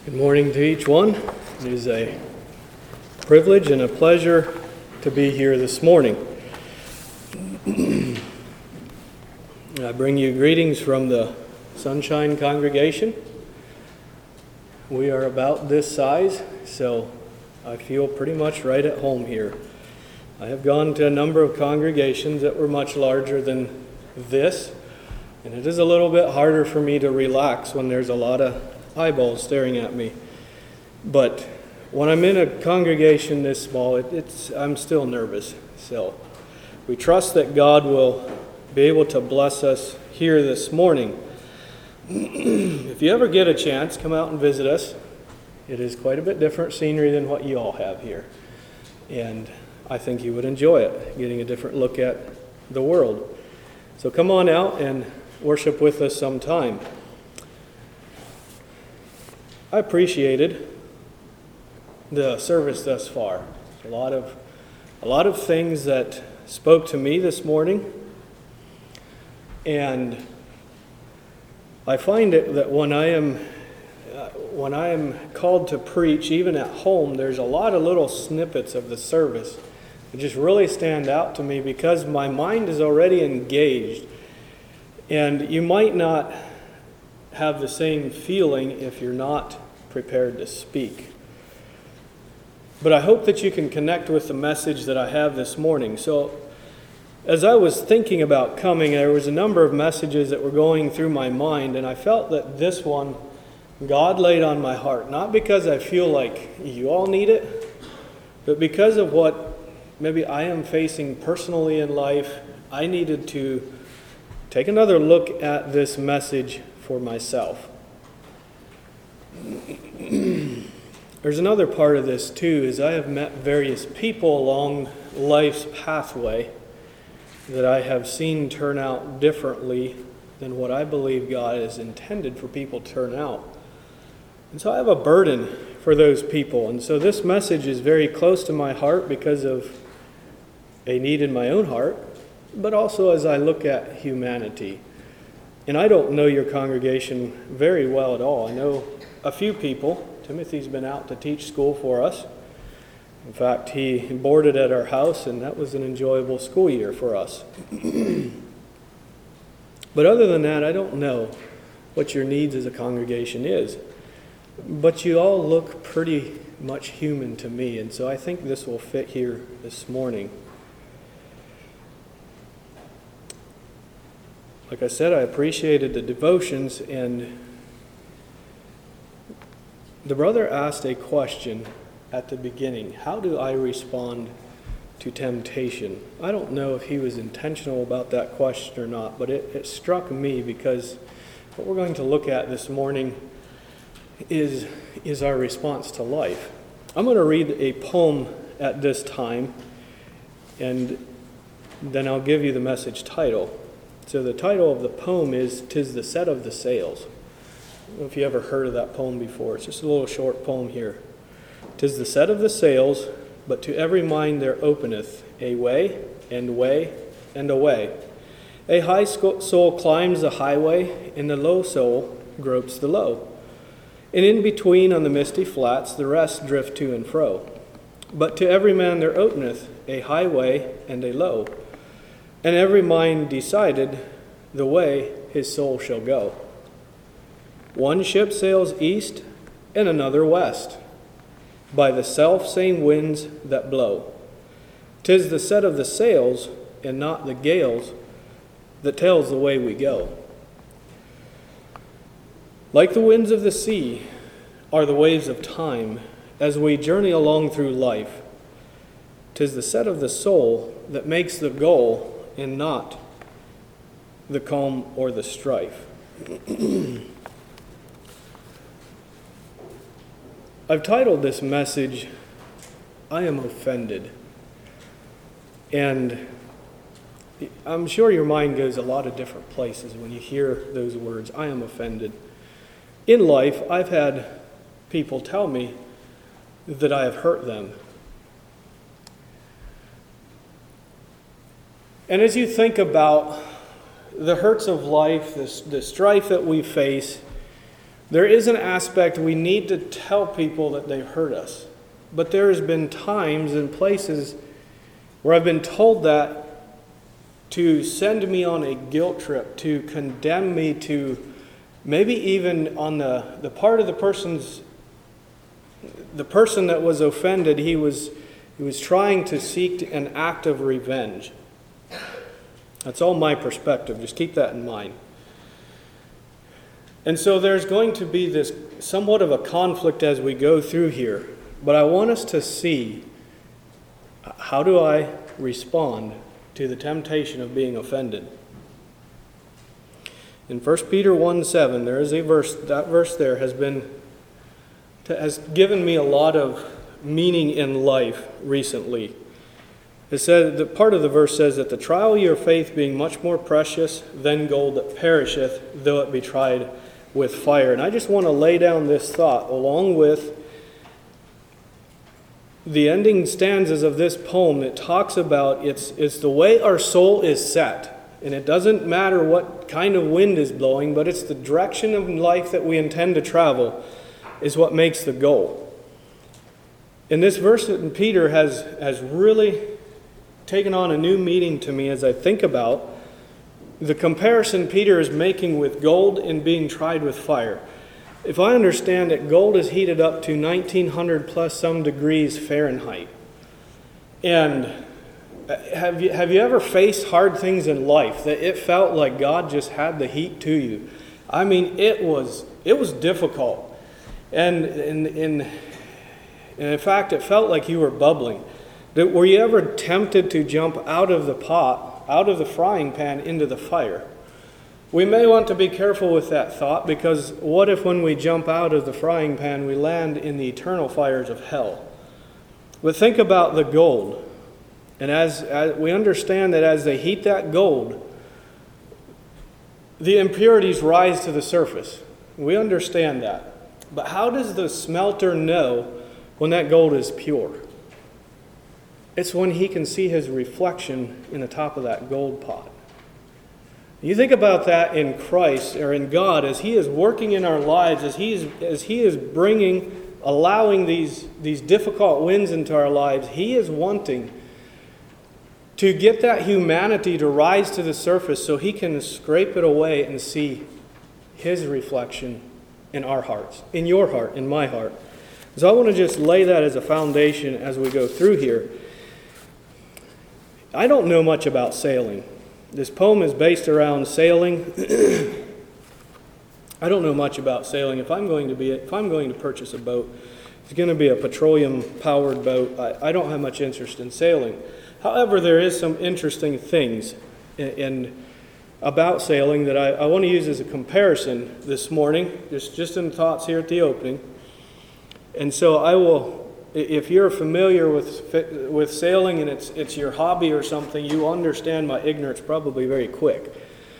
Good morning to each one. It is a privilege and a pleasure to be here this morning. I bring you greetings from the Sunshine congregation. We are about this size, so I feel pretty much right at home here. I have gone to a number of congregations that were much larger than this, and it is a little bit harder for me to relax when there's a lot of eyeballs staring at me. But when I'm in a congregation this small, I'm still nervous. So we trust that God will be able to bless us here this morning. If you ever get a chance, come out and visit us. It is quite a bit different scenery than what you all have here. And I think you would enjoy it, getting a different look at the world. So come on out and worship with us sometime. I appreciated the service thus far. A lot of things that spoke to me this morning, and I find it that when I am called to preach, even at home, there's a lot of little snippets of the service that just really stand out to me because my mind is already engaged, and you might not have the same feeling if you're not prepared to speak. But I hope that you can connect with the message that I have this morning. So, as I was thinking about coming, there was a number of messages that were going through my mind, and I felt that this one God laid on my heart, not because I feel like you all need it, but because of what maybe I am facing personally in life. I needed to take another look at this message for myself. There's another part of this too, is I have met various people along life's pathway that I have seen turn out differently than what I believe God has intended for people to turn out. And so I have a burden for those people. And so this message is very close to my heart because of a need in my own heart, but also as I look at humanity. And I don't know your congregation very well at all. I know a few people. Timothy's been out to teach school for us. In fact, he boarded at our house, and that was an enjoyable school year for us. But other than that, I don't know what your needs as a congregation is. But you all look pretty much human to me, and so I think this will fit here this morning. Like I said, I appreciated the devotions, and the brother asked a question at the beginning. How do I respond to temptation? I don't know if he was intentional about that question or not, but it struck me because what we're going to look at this morning is our response to life. I'm going to read a poem at this time, and then I'll give you the message title. So the title of the poem is "'Tis the Set of the Sails." I don't know if you ever heard of that poem before. It's just a little short poem here. "'Tis the set of the sails, but to every mind there openeth a way, and way, and a way. A high soul climbs the highway, and the low soul gropes the low. And in between on the misty flats the rest drift to and fro. But to every man there openeth a highway and a low, and every mind decided the way his soul shall go. One ship sails east and another west, by the self-same winds that blow. 'Tis the set of the sails and not the gales that tells the way we go. Like the winds of the sea are the waves of time as we journey along through life. 'Tis the set of the soul that makes the goal and not the calm or the strife." I've titled this message, "I Am Offended." And I'm sure your mind goes a lot of different places when you hear those words, "I am offended." In life, I've had people tell me that I have hurt them. And as you think about the hurts of life, the strife that we face, There is an aspect we need to tell people that they hurt us. But there has been times and places where I've been told that to send me on a guilt trip, to condemn me, to maybe even on the part of the person that was offended, he was trying to seek an act of revenge. That's all my perspective. Just keep that in mind. And so there's going to be this somewhat of a conflict as we go through here. But I want us to see, how do I respond to the temptation of being offended? In 1 Peter 1:7, there is a verse, that verse there has given me a lot of meaning in life recently. It said, the part of the verse says that the trial of your faith being much more precious than gold that perisheth, though it be tried with fire. And I just want to lay down this thought along with the ending stanzas of this poem. It talks about it's the way our soul is set. And it doesn't matter what kind of wind is blowing, but it's the direction of life that we intend to travel is what makes the goal. And this verse in Peter has really taken on a new meaning to me as I think about the comparison Peter is making with gold and being tried with fire. If I understand it, gold is heated up to 1900 plus some degrees Fahrenheit. And have you ever faced hard things in life that it felt like God just had the heat to you? I mean, it was difficult. And in fact, it felt like you were bubbling. Were you ever tempted to jump out of the pot, out of the frying pan, into the fire? We may want to be careful with that thought, because what if when we jump out of the frying pan we land in the eternal fires of hell? But think about the gold. And as we understand that as they heat that gold, the impurities rise to the surface. We understand that. But how does the smelter know when that gold is pure? It's when he can see his reflection in the top of that gold pot. You think about that in Christ, or in God, as He is working in our lives, as He is allowing these difficult winds into our lives. He is wanting to get that humanity to rise to the surface so He can scrape it away and see His reflection in our hearts, in your heart, in my heart. So I want to just lay that as a foundation as we go through here. I don't know much about sailing. This poem is based around sailing. I don't know much about sailing. If I'm going to purchase a boat, it's going to be a petroleum-powered boat. I don't have much interest in sailing. However, there is some interesting things about sailing that I want to use as a comparison this morning, just in thoughts here at the opening. And so I will. If you're familiar with sailing and it's your hobby or something, you understand my ignorance probably very quick.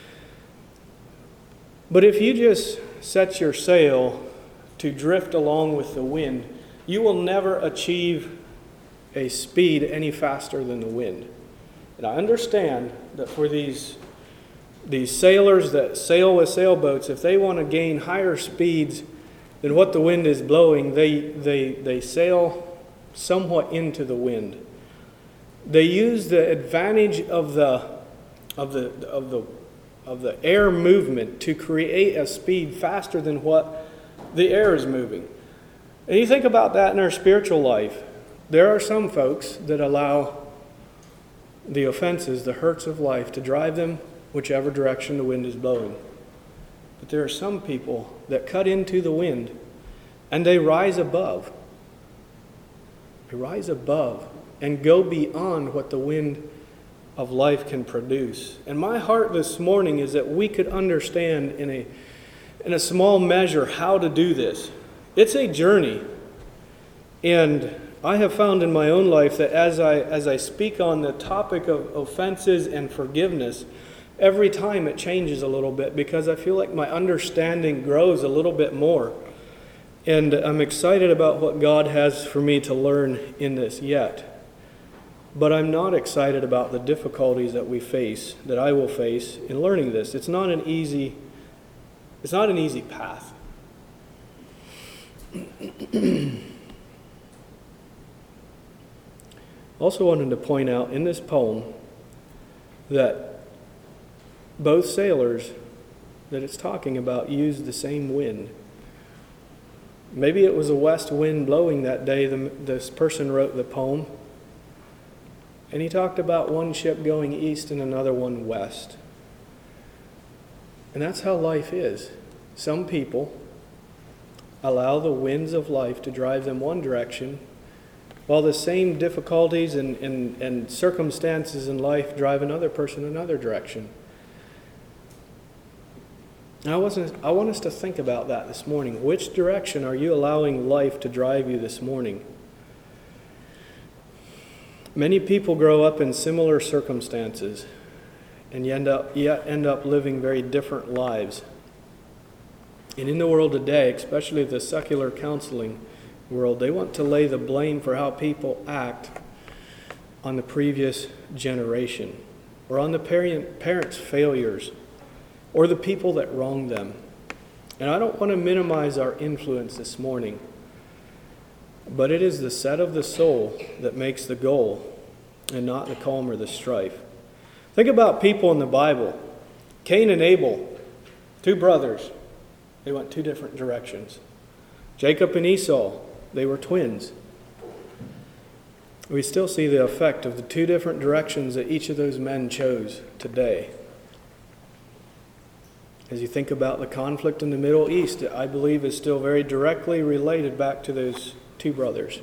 But if you just set your sail to drift along with the wind, you will never achieve a speed any faster than the wind. And I understand that for these sailors that sail with sailboats, if they want to gain higher speeds than what the wind is blowing, they sail somewhat into the wind. They use the advantage of the air movement to create a speed faster than what the air is moving. And you think about that in our spiritual life. There are some folks that allow the offenses, the hurts of life, to drive them whichever direction the wind is blowing. But there are some people that cut into the wind and they rise above. They rise above and go beyond what the wind of life can produce. And my heart this morning is that we could understand in a small measure how to do this. It's a journey. And I have found in my own life that as I speak on the topic of offenses and forgiveness, every time it changes a little bit, because I feel like my understanding grows a little bit more. And I'm excited about what God has for me to learn in this yet. But I'm not excited about the difficulties that we face, that I will face in learning this. It's not an easy path. Also wanted to point out in this poem that both sailors that it's talking about used the same wind. Maybe it was a west wind blowing that day this person wrote the poem. And he talked about one ship going east and another one west. And that's how life is. Some people allow the winds of life to drive them one direction, while the same difficulties and circumstances in life drive another person another direction. And I want us to think about that this morning. Which direction are you allowing life to drive you this morning? Many people grow up in similar circumstances and end up living very different lives. And in the world today, especially the secular counseling world, they want to lay the blame for how people act on the previous generation, or on the parents' failures, or the people that wronged them. And I don't want to minimize our influence this morning, but it is the set of the soul that makes the goal, and not the calm or the strife. Think about people in the Bible. Cain and Abel, two brothers. They went two different directions. Jacob and Esau, they were twins. We still see the effect of the two different directions that each of those men chose today. As you think about the conflict in the Middle East, I believe is still very directly related back to those two brothers.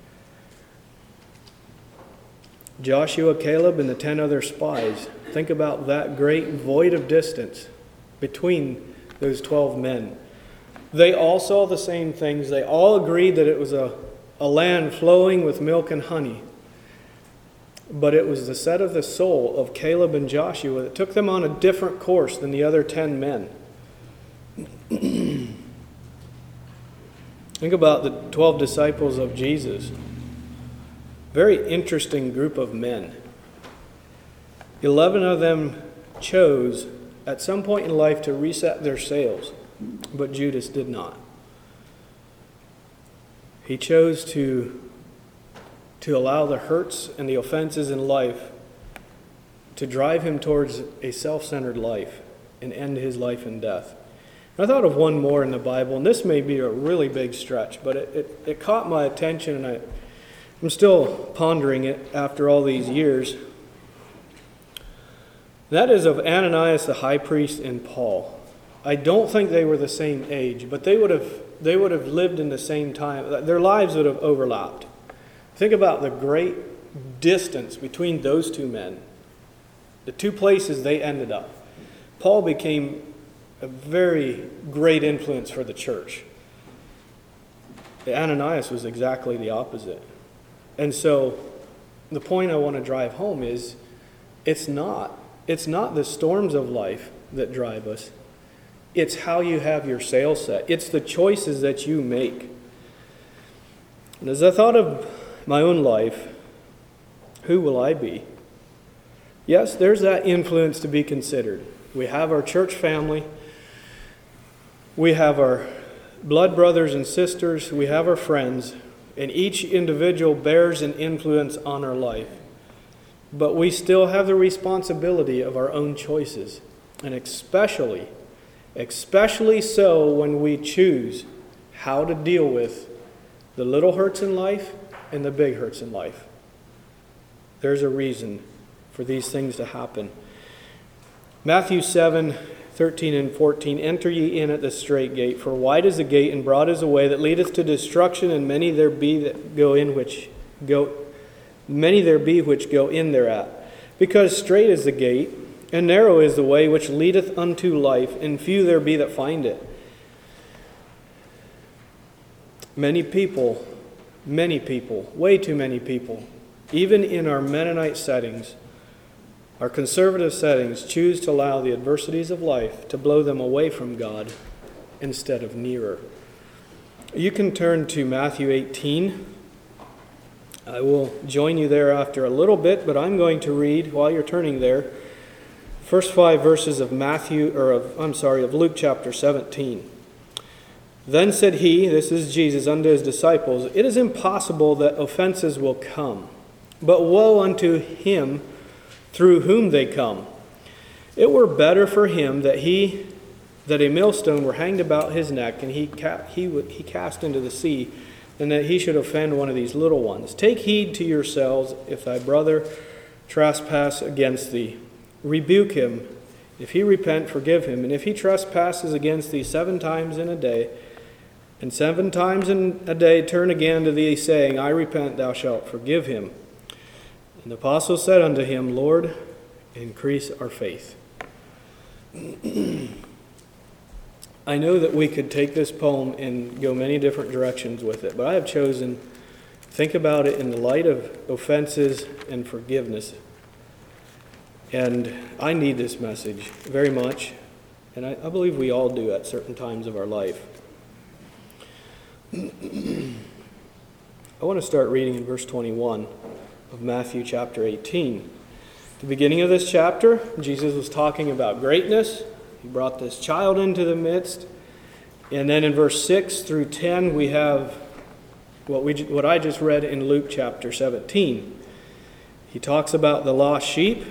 Joshua, Caleb, and the 10 other spies. Think about that great void of distance between those 12 men. They all saw the same things. They all agreed that it was a land flowing with milk and honey. But it was the set of the soul of Caleb and Joshua that took them on a different course than the other 10 men. Think about the 12 disciples of Jesus. Very interesting group of men. 11 of them chose at some point in life to reset their sails, but Judas did not. He chose to allow the hurts and the offenses in life to drive him towards a self-centered life and end his life in death. I thought of one more in the Bible, and this may be a really big stretch, but it caught my attention, and I'm still pondering it after all these years. That is of Ananias the high priest and Paul. I don't think they were the same age, but they would have lived in the same time. Their lives would have overlapped. Think about the great distance between those two men, the two places they ended up. Paul became a very great influence for the church. Ananias was exactly the opposite. And so the point I want to drive home is it's not the storms of life that drive us. It's how you have your sail set. It's the choices that you make. And as I thought of my own life, who will I be? Yes, there's that influence to be considered. We have our church family. We have our blood brothers and sisters. We have our friends. And each individual bears an influence on our life. But we still have the responsibility of our own choices. And especially so when we choose how to deal with the little hurts in life and the big hurts in life. There's a reason for these things to happen. Matthew 7:13 and 14, enter ye in at the strait gate, for wide is the gate and broad is the way that leadeth to destruction, and many there be which go in thereat. Because strait is the gate, and narrow is the way which leadeth unto life, and few there be that find it. Many people, way too many people, even in our Mennonite settings, our conservative settings, choose to allow the adversities of life to blow them away from God instead of nearer. You can turn to Matthew 18. I will join you there after a little bit, but I'm going to read, while you're turning there, first 5 verses of Luke chapter 17. Then said he, this is Jesus, unto his disciples, it is impossible that offenses will come, but woe unto him through whom they come. It were better for him that a millstone were hanged about his neck, and he cast into the sea, than that he should offend one of these little ones. Take heed to yourselves, if thy brother trespass against thee, rebuke him. If he repent, forgive him. And if he trespasses against thee 7 times in a day, and 7 times in a day turn again to thee, saying, I repent, thou shalt forgive him. And the apostle said unto him, Lord, increase our faith. I know that we could take this poem and go many different directions with it, but I have chosen to think about it in the light of offenses and forgiveness. And I need this message very much, and I believe we all do at certain times of our life. I want to start reading in verse 21 of Matthew chapter 18. At the beginning of this chapter, Jesus was talking about greatness. He brought this child into the midst. And then in verse 6 through 10, we have what I just read in Luke chapter 17. He talks about the lost sheep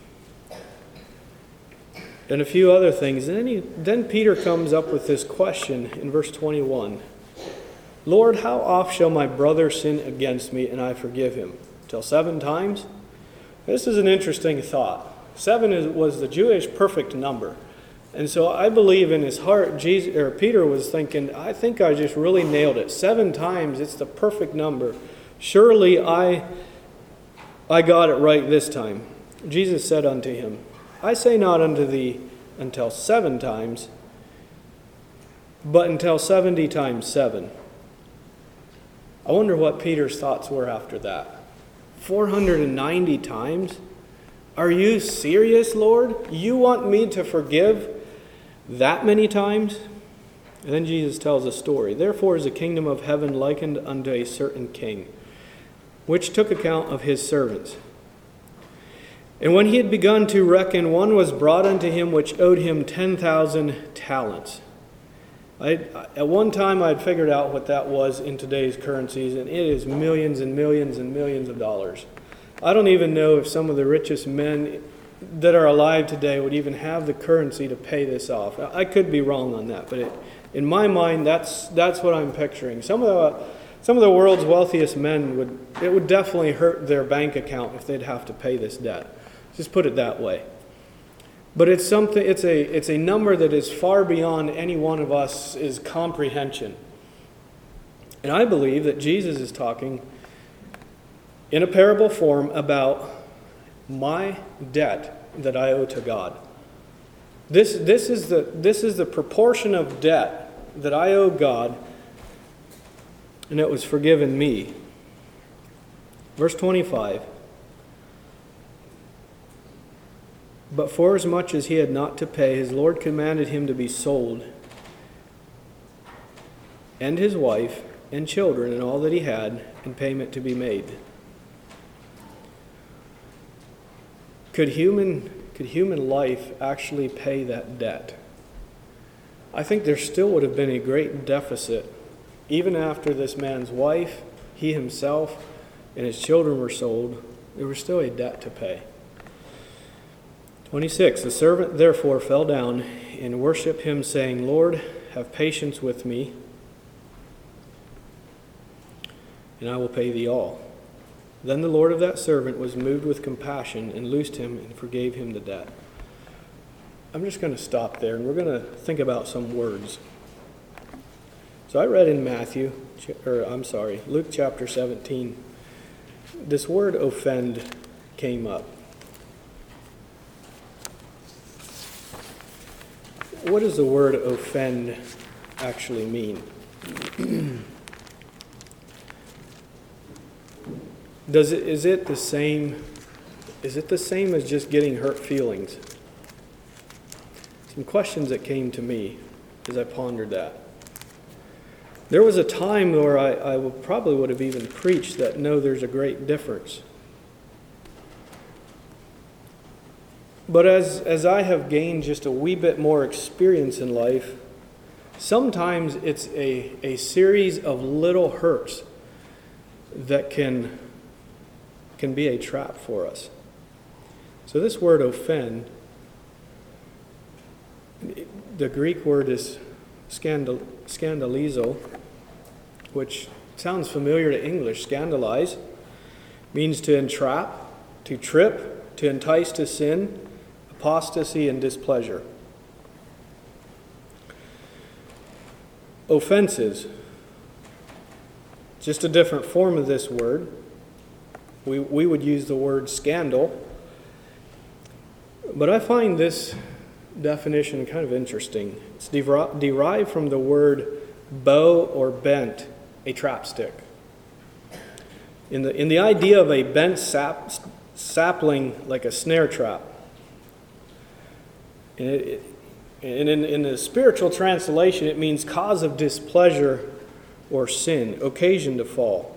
and a few other things. And then Peter comes up with this question in verse 21. Lord, how oft shall my brother sin against me and I forgive him? Till 7 times? This is an interesting thought. 7 was the Jewish perfect number. And so I believe in his heart, Peter was thinking, I think I just really nailed it. 7 times, it's the perfect number. Surely I got it right this time. Jesus said unto him, I say not unto thee until 7 times, but until 70 times 7. I wonder what Peter's thoughts were after that. 490 times? Are you serious, Lord? You want me to forgive that many times? And then Jesus tells a story. Therefore is the kingdom of heaven likened unto a certain king, which took account of his servants. And when he had begun to reckon, one was brought unto him which owed him 10,000 talents. At one time I had figured out what that was in today's currencies, and it is millions and millions and millions of dollars. I don't even know if some of the richest men that are alive today would even have the currency to pay this off. I could be wrong on that, but in my mind, that's what I'm picturing. Some of the world's wealthiest men would definitely hurt their bank account if they'd have to pay this debt. Just put it that way. But it's a number that is far beyond any one of us' comprehension. And I believe that Jesus is talking in a parable form about my debt that I owe to God. This is the proportion of debt that I owe God, and it was forgiven me. Verse 25. But forasmuch as he had not to pay, his Lord commanded him to be sold, and his wife, and children, and all that he had, and payment to be made. Could human life actually pay that debt? I think there still would have been a great deficit, even after this man's wife, he himself, and his children were sold. There was still a debt to pay. 26, the servant therefore fell down and worshipped him, saying, Lord, have patience with me, and I will pay thee all. Then the Lord of that servant was moved with compassion and loosed him and forgave him the debt. I'm just going to stop there, and we're going to think about some words. So I read in Luke chapter 17, this word offend came up. What does the word offend actually mean? Is it the same as just getting hurt feelings? Some questions that came to me as I pondered that. There was a time where I probably would have even preached that no, there's a great difference. But as I have gained just a wee bit more experience in life, Sometimes it's a series of little hurts that can be a trap for us. So this word offend, the Greek word is scandalizo, which sounds familiar to English. Scandalize means to entrap, to trip, to entice to sin, apostasy, and displeasure. Offenses, just a different form of this word. We would use the word scandal, but I find this definition kind of interesting. It's derived from the word bow or bent, a trapstick. In the idea of a bent sapling like a snare trap. And in the spiritual translation, it means cause of displeasure or sin, occasion to fall.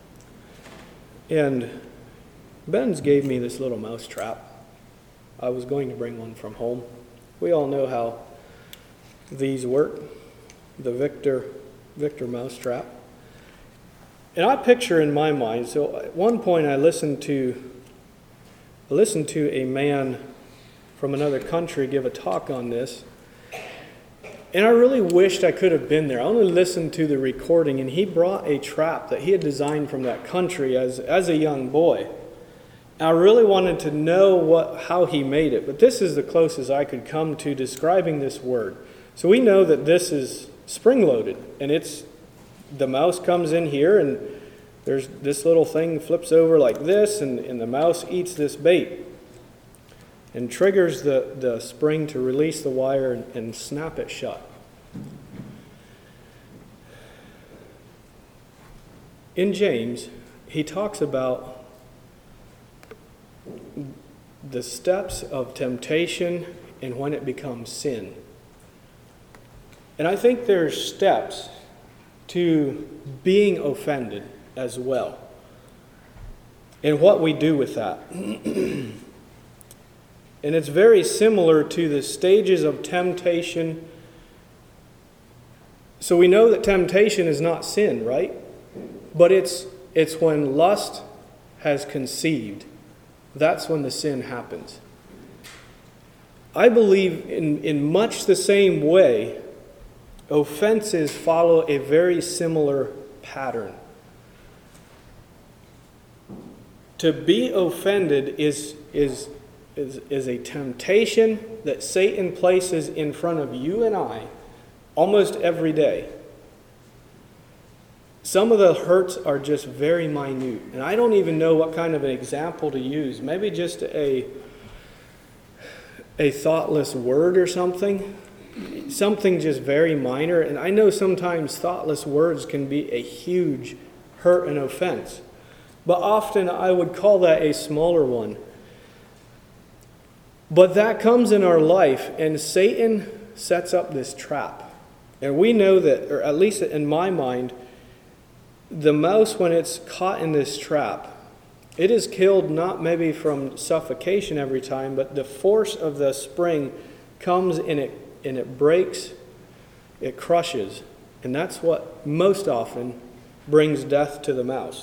And Ben's gave me this little mouse trap. I was going to bring one from home. We all know how these work, the Victor mouse trap. And I picture in my mind, so at one point I listened to a man from another country give a talk on this. And I really wished I could have been there. I only listened to the recording, and he brought a trap that he had designed from that country as a young boy. And I really wanted to know how he made it, but this is the closest I could come to describing this word. So we know that this is spring-loaded, and the mouse comes in here, and there's this little thing flips over like this, and the mouse eats this bait and triggers the spring to release the wire and snap it shut. In James, he talks about the steps of temptation and when it becomes sin. And I think there's steps to being offended as well, and what we do with that. And it's very similar to the stages of temptation. So we know that temptation is not sin, right? But it's when lust has conceived. That's when the sin happens. I believe in much the same way, offenses follow a very similar pattern. To be offended is a temptation that Satan places in front of you and I almost every day. Some of the hurts are just very minute, and I don't even know what kind of an example to use. Maybe just a thoughtless word or something just very minor. And I know sometimes thoughtless words can be a huge hurt and offense, but often I would call that a smaller one. But that comes in our life, and Satan sets up this trap. And we know that, or at least in my mind, the mouse, when it's caught in this trap, it is killed not maybe from suffocation every time, but the force of the spring comes and it breaks, it crushes. And that's what most often brings death to the mouse.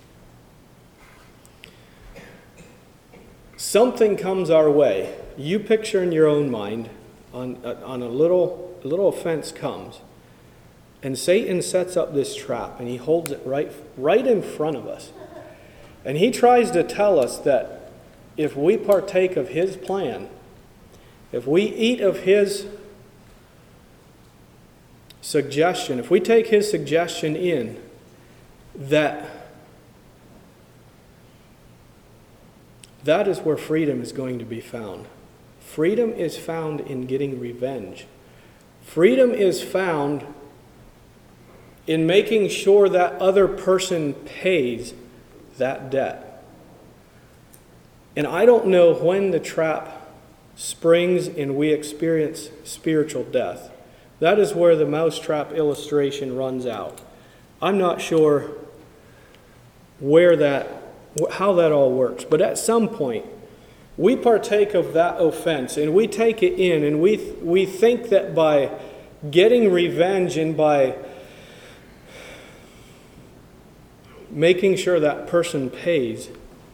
Something comes our way. You picture in your own mind, on a little offense comes, and Satan sets up this trap, and he holds it right in front of us. And he tries to tell us that if we partake of his plan, if we eat of his suggestion, if we take his suggestion in, that is where freedom is going to be found. Freedom is found in getting revenge. Freedom is found in making sure that other person pays that debt. And I don't know when the trap springs and we experience spiritual death. That is where the mousetrap illustration runs out. I'm not sure how that all works, but at some point we partake of that offense and we take it in, and we think that by getting revenge and by making sure that person pays,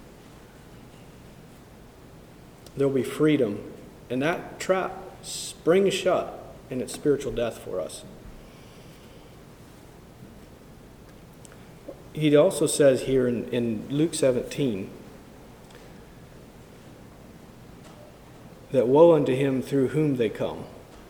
there'll be freedom. And that trap springs shut, and it's spiritual death for us. He also says here in Luke 17 that woe unto him through whom they come.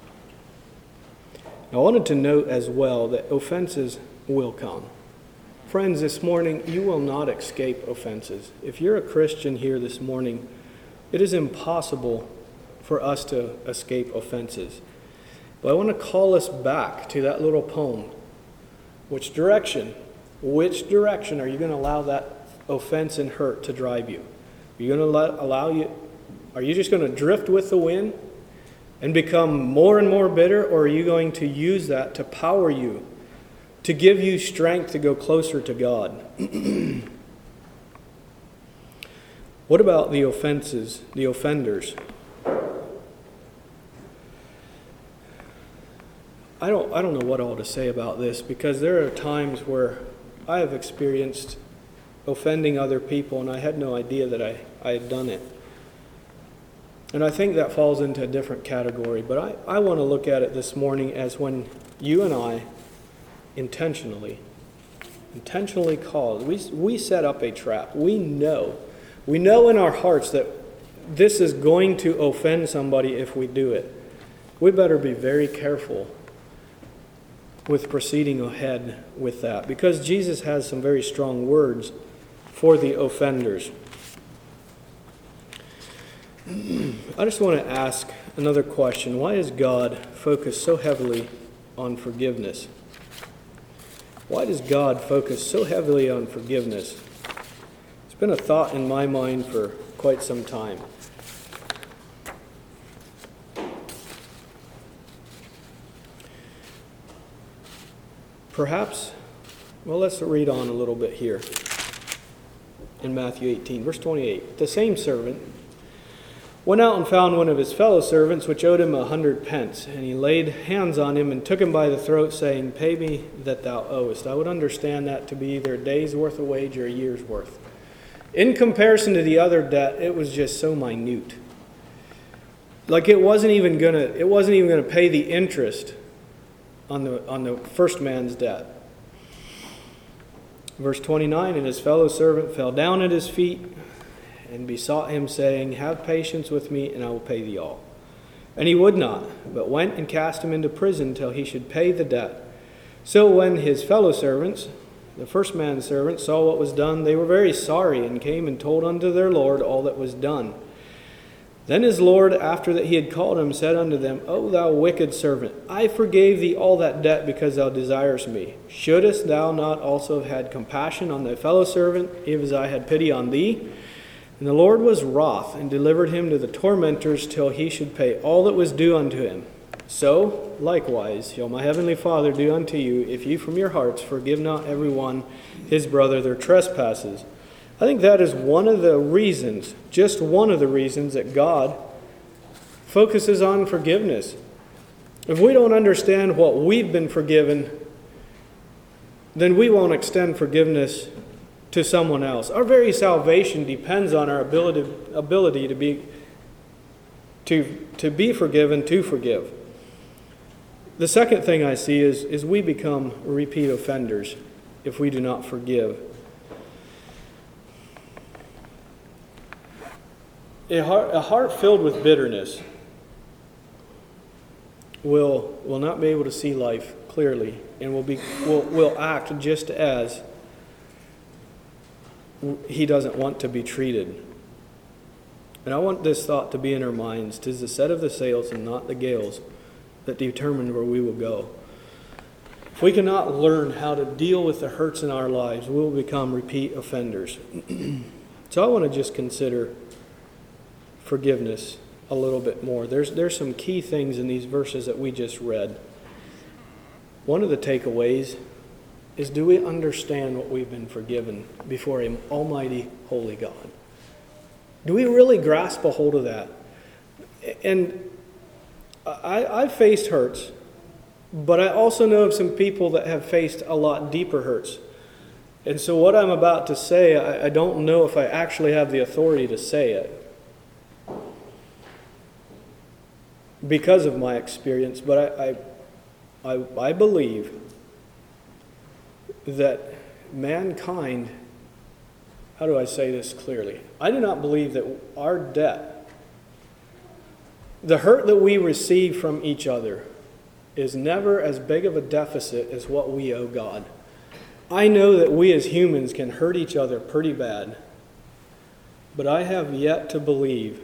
I wanted to note as well that offenses will come. Friends, this morning, you will not escape offenses. If you're a Christian here this morning, it is impossible for us to escape offenses. But I want to call us back to that little poem. Which direction are you going to allow that offense and hurt to drive you? Are you going to are you just going to drift with the wind and become more and more bitter, or are you going to use that to power you, to give you strength to go closer to God? What about the offenders? I don't know what all to say about this, because there are times where I have experienced offending other people and I had no idea that I had done it. And I think that falls into a different category, but I want to look at it this morning as when you and I intentionally cause, we set up a trap. We know in our hearts that this is going to offend somebody if we do it. We better be very careful with proceeding ahead with that, because Jesus has some very strong words for the offenders. I just want to ask another question. Why does God focus so heavily on forgiveness? Why does God focus so heavily on forgiveness? It's been a thought in my mind for quite some time. Perhaps, well, let's read on a little bit here in Matthew 18, verse 28. The same servant went out and found one of his fellow servants, which owed him 100 pence. And he laid hands on him and took him by the throat, saying, Pay me that thou owest. I would understand that to be either a day's worth of wage or a year's worth. In comparison to the other debt, it was just so minute. Like it wasn't even gonna pay the interest on the first man's debt. Verse 29, and his fellow servant fell down at his feet and besought him, saying, Have patience with me, and I will pay thee all. And he would not, but went and cast him into prison till he should pay the debt. So when his fellow servants, the first man's servants, saw what was done, they were very sorry, and came and told unto their Lord all that was done. Then his Lord, after that he had called him, said unto them, O thou wicked servant, I forgave thee all that debt because thou desirest me. Shouldest thou not also have had compassion on thy fellow servant, even as I had pity on thee? And the Lord was wroth, and delivered him to the tormentors till he should pay all that was due unto him. So, likewise, shall my heavenly Father do unto you, if ye from your hearts forgive not every one his brother their trespasses. I think that is one of the reasons, just one of the reasons, that God focuses on forgiveness. If we don't understand what we've been forgiven, then we won't extend forgiveness to someone else. Our very salvation depends on our ability to be forgiven, to forgive. The second thing I see is we become repeat offenders if we do not forgive. A heart filled with bitterness will not be able to see life clearly, and will act just as he doesn't want to be treated. And I want this thought to be in our minds. 'Tis the set of the sails and not the gales that determine where we will go. If we cannot learn how to deal with the hurts in our lives, we will become repeat offenders. So I want to just consider forgiveness a little bit more. There's some key things in these verses that we just read. One of the takeaways is, do we understand what we've been forgiven before an almighty, holy God? Do we really grasp a hold of that? And I've faced hurts But I also know of some people that have faced a lot deeper hurts. And so what I'm about to say, I don't know if I actually have the authority to say it because of my experience, but I believe that mankind, how do I say this clearly? I do not believe that our debt, the hurt that we receive from each other, is never as big of a deficit as what we owe God. I know that we as humans can hurt each other pretty bad, but I have yet to believe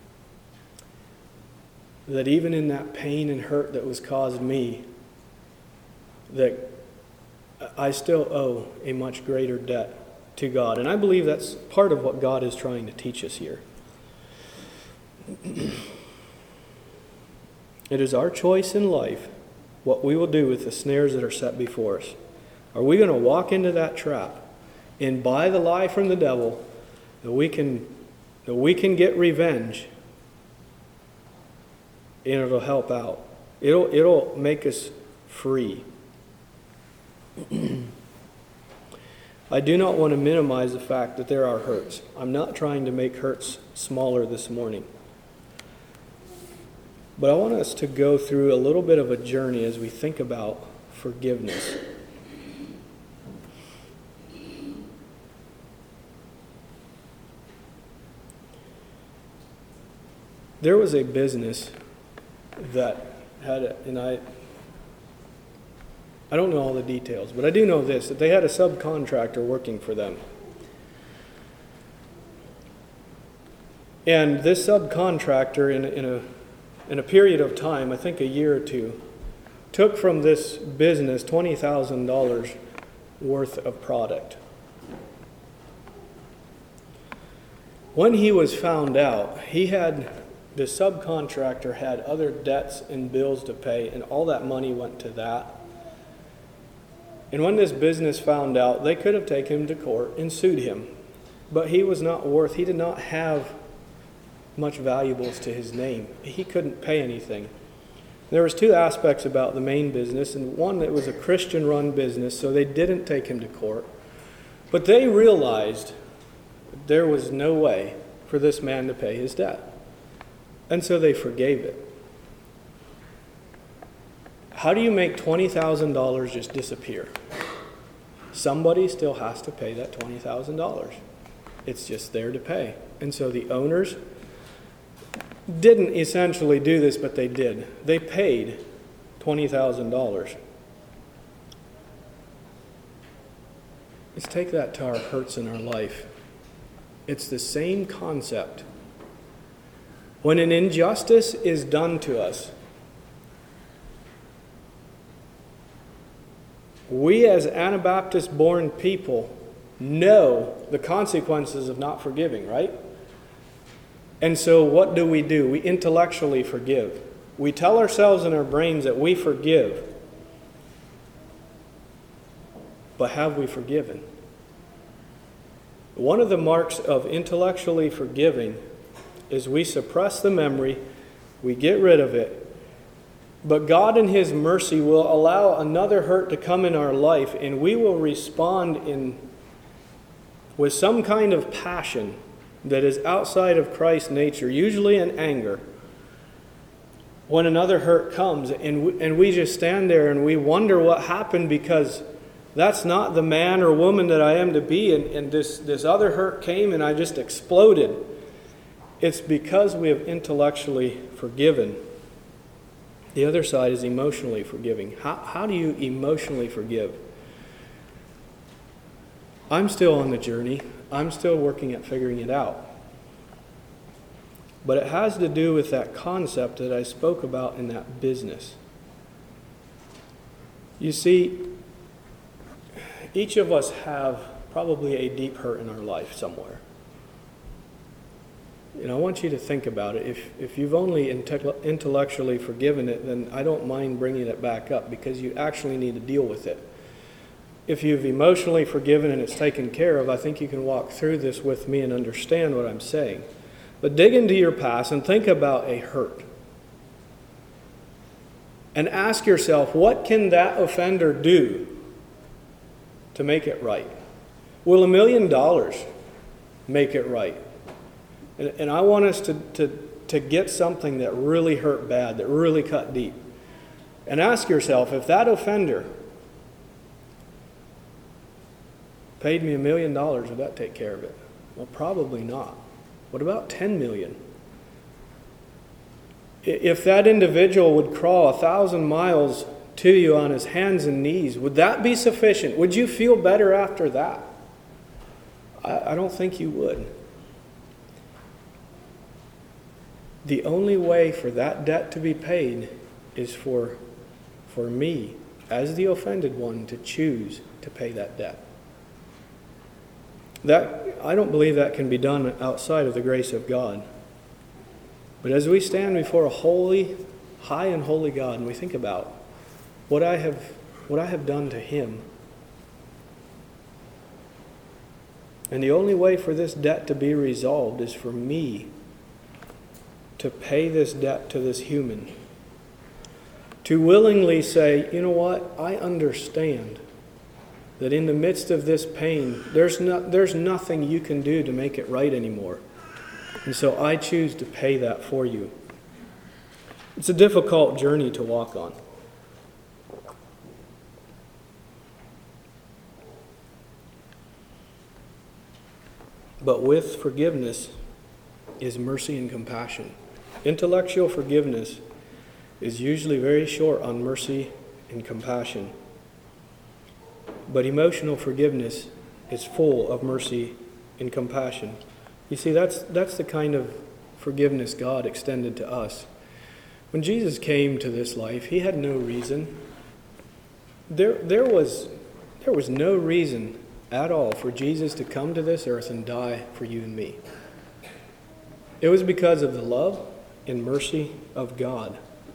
that even in that pain and hurt that was caused me, that I still owe a much greater debt to God. And I believe that's part of what God is trying to teach us here. It is our choice in life what we will do with the snares that are set before us. Are we going to walk into that trap and buy the lie from the devil that we can get revenge and it'll help out? It'll make us free. I do not want to minimize the fact that there are hurts. I'm not trying to make hurts smaller this morning. But I want us to go through a little bit of a journey as we think about forgiveness. There was a business that had, and I don't know all the details, but I do know this, that they had a subcontractor working for them. And this subcontractor, in a period of time, I think a year or two, took from this business $20,000 worth of product. When he was found out, the subcontractor had other debts and bills to pay, and all that money went to that. And when this business found out, they could have taken him to court and sued him. But he did not have much valuables to his name. He couldn't pay anything. There was two aspects about the main business, and one, it was a Christian-run business, so they didn't take him to court. But they realized there was no way for this man to pay his debt. And so they forgave it. How do you make $20,000 just disappear? Somebody still has to pay that $20,000. It's just there to pay. And so the owners didn't essentially do this, but they did. They paid $20,000. Let's take that to our hurts in our life. It's the same concept. When an injustice is done to us, we as Anabaptist-born people know the consequences of not forgiving, right? And so what do? We intellectually forgive. We tell ourselves in our brains that we forgive. But have we forgiven? One of the marks of intellectually forgiving is we suppress the memory, we get rid of it, but God in His mercy will allow another hurt to come in our life, and we will respond with some kind of passion that is outside of Christ's nature, usually in anger, when another hurt comes, and we just stand there and we wonder what happened, because that's not the man or woman that I am to be, and this other hurt came and I just exploded. It's because we have intellectually forgiven. The other side is emotionally forgiving. How do you emotionally forgive? I'm still on the journey. I'm still working at figuring it out. But it has to do with that concept that I spoke about in that business. You see, each of us have probably a deep hurt in our life somewhere. And I want you to think about it. If you've only intellectually forgiven it, then I don't mind bringing it back up, because you actually need to deal with it. If you've emotionally forgiven and it's taken care of, I think you can walk through this with me and understand what I'm saying. But dig into your past and think about a hurt. and ask yourself, what can that offender do to make it right? Will $1 million make it right? And I want us to get something that really hurt bad, that really cut deep. And ask yourself, if that offender paid me $1 million, would that take care of it? Well, probably not. What about 10 million? If that individual would crawl 1,000 miles to you on his hands and knees, would that be sufficient? Would you feel better after that? I don't think you would. The only way for that debt to be paid is for me, as the offended one, to choose to pay that debt. I don't believe that can be done outside of the grace of God. But as we stand before a holy, high and holy God, and we think about what I have done to Him, and the only way for this debt to be resolved is for me to pay this debt to this human. To willingly say, you know what, I understand that in the midst of this pain, there's nothing you can do to make it right anymore. And so I choose to pay that for you. It's a difficult journey to walk on. But with forgiveness is mercy and compassion. Intellectual forgiveness is usually very short on mercy and compassion. But emotional forgiveness is full of mercy and compassion. You see, that's the kind of forgiveness God extended to us. When Jesus came to this life, He had no reason. There was no reason at all for Jesus to come to this earth and die for you and me. It was because of the love and mercy of God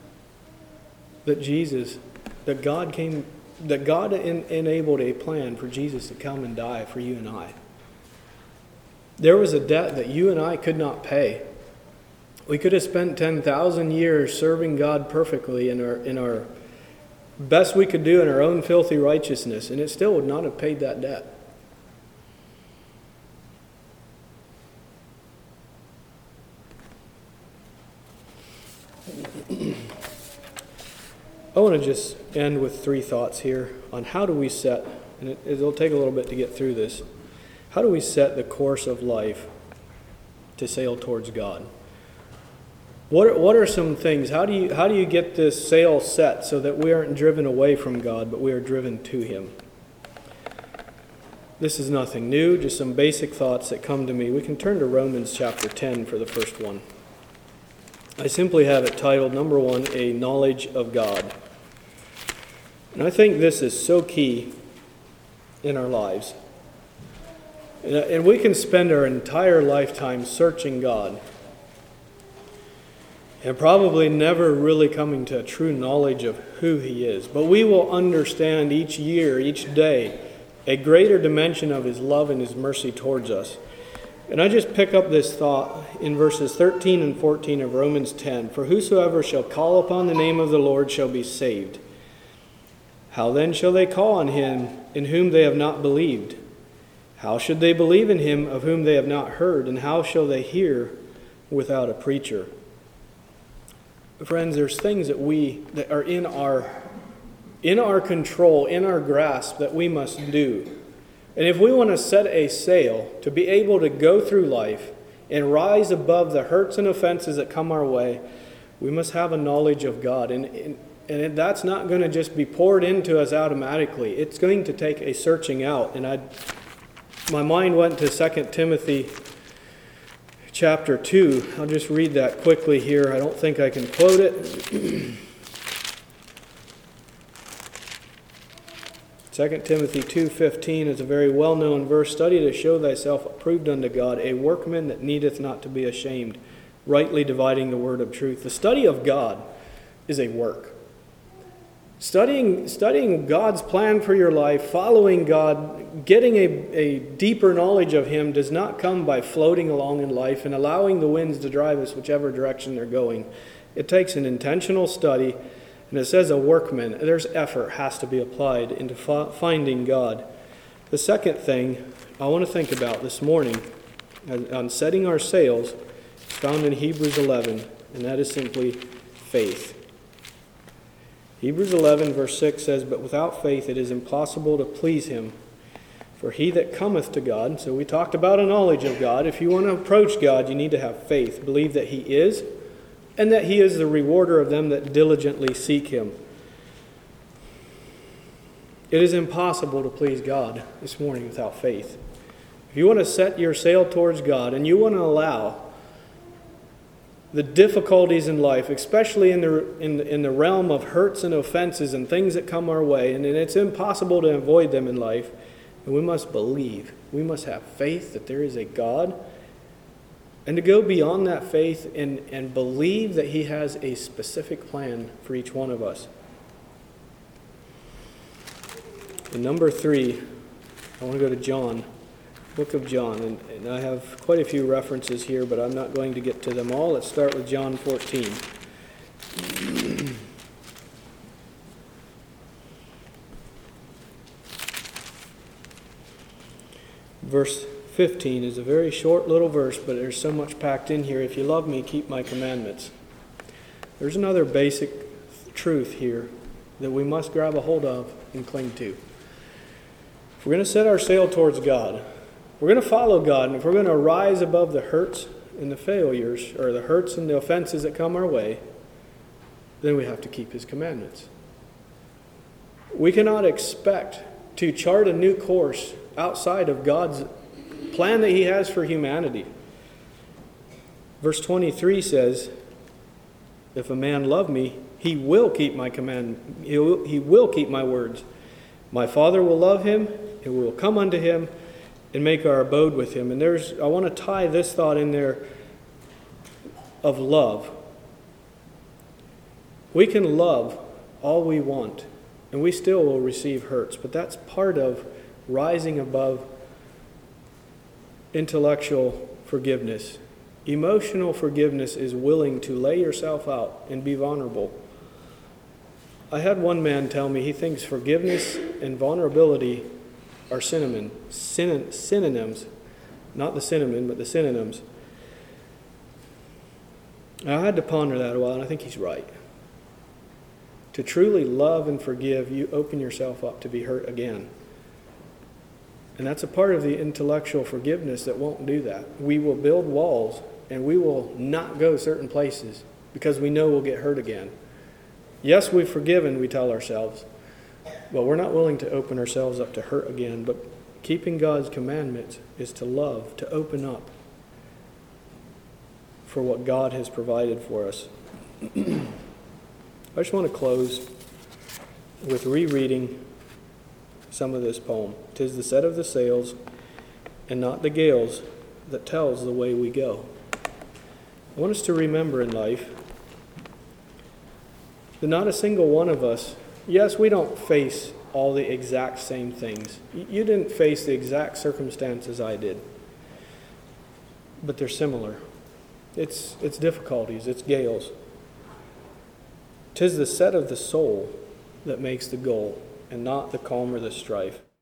that God enabled a plan for Jesus to come and die for you and I. There was a debt that you and I could not pay. We could have spent 10,000 years serving God perfectly in our best we could do in our own filthy righteousness, and it still would not have paid that debt. I want to just end with 3 thoughts here on how do we set, and it'll take a little bit to get through this, how do we set the course of life to sail towards God? What are some things? How do you get this sail set so that we aren't driven away from God, but we are driven to Him? This is nothing new, just some basic thoughts that come to me. We can turn to Romans chapter 10 for the first one. I simply have it titled, number 1, A Knowledge of God. And I think this is so key in our lives. And we can spend our entire lifetime searching God and probably never really coming to a true knowledge of who He is. But we will understand each year, each day, a greater dimension of His love and His mercy towards us. And I just pick up this thought in verses 13 and 14 of Romans 10. For whosoever shall call upon the name of the Lord shall be saved. How then shall they call on Him in whom they have not believed? How should they believe in Him of whom they have not heard? And how shall they hear without a preacher? Friends, there's things that are in our control, in our grasp, that we must do. And if we want to set a sail to be able to go through life and rise above the hurts and offenses that come our way, we must have a knowledge of God. And that's not going to just be poured into us automatically. It's going to take a searching out. And my mind went to 2 Timothy chapter 2. I'll just read that quickly here. I don't think I can quote it. 2 Timothy 2:15 is a very well-known verse. Study to show thyself approved unto God, a workman that needeth not to be ashamed, rightly dividing the word of truth. The study of God is a work. Studying God's plan for your life, following God, getting a deeper knowledge of Him does not come by floating along in life and allowing the winds to drive us whichever direction they're going. It takes an intentional study And it says a workman. There's effort has to be applied into finding God. The second thing I want to think about this morning on setting our sails is found in Hebrews 11, and that is simply faith. Hebrews 11 verse 6 says, "But without faith it is impossible to please him. For he that cometh to God," so we talked about a knowledge of God. If you want to approach God, you need to have faith. Believe that he is, and that he is the rewarder of them that diligently seek him. It is impossible to please God this morning without faith. If you want to set your sail towards God, and you want to allow the difficulties in life, especially in the realm of hurts and offenses and things that come our way, and it's impossible to avoid them in life, and we must believe. We must have faith that there is a God, and to go beyond that faith and believe that he has a specific plan for each one of us. And number 3, I want to go to John. Book of John, and I have quite a few references here, but I'm not going to get to them all. Let's start with John 14. Verse 15 is a very short little verse, but there's so much packed in here. If you love me, keep my commandments. There's another basic truth here that we must grab a hold of and cling to. If we're going to set our sail towards God, we're going to follow God, and if we're going to rise above the hurts and the failures, or the hurts and the offenses that come our way, then we have to keep his commandments. We cannot expect to chart a new course outside of God's plan that he has for humanity. Verse 23 says, "If a man love me, he will keep my command. He will keep my words. My Father will love him, and we will come unto him, and make our abode with him." And I want to tie this thought in there of love. We can love all we want, and we still will receive hurts, but that's part of rising above intellectual forgiveness. Emotional forgiveness is willing to lay yourself out and be vulnerable. I had one man tell me he thinks forgiveness and vulnerability are synonyms. Not the cinnamon, but the synonyms. I had to ponder that a while, and I think he's right. To truly love and forgive, you open yourself up to be hurt again. And that's a part of the intellectual forgiveness that won't do that. We will build walls, and we will not go certain places because we know we'll get hurt again. Yes, we've forgiven, we tell ourselves, but we're not willing to open ourselves up to hurt again. But keeping God's commandments is to love, to open up for what God has provided for us. I just want to close with rereading some of this poem. "'Tis the set of the sails, and not the gales, that tells the way we go." I want us to remember in life that not a single one of us, yes, we don't face all the exact same things. You didn't face the exact circumstances I did, but they're similar. It's difficulties, it's gales. 'Tis the set of the soul that makes the goal, and not the calm or the strife.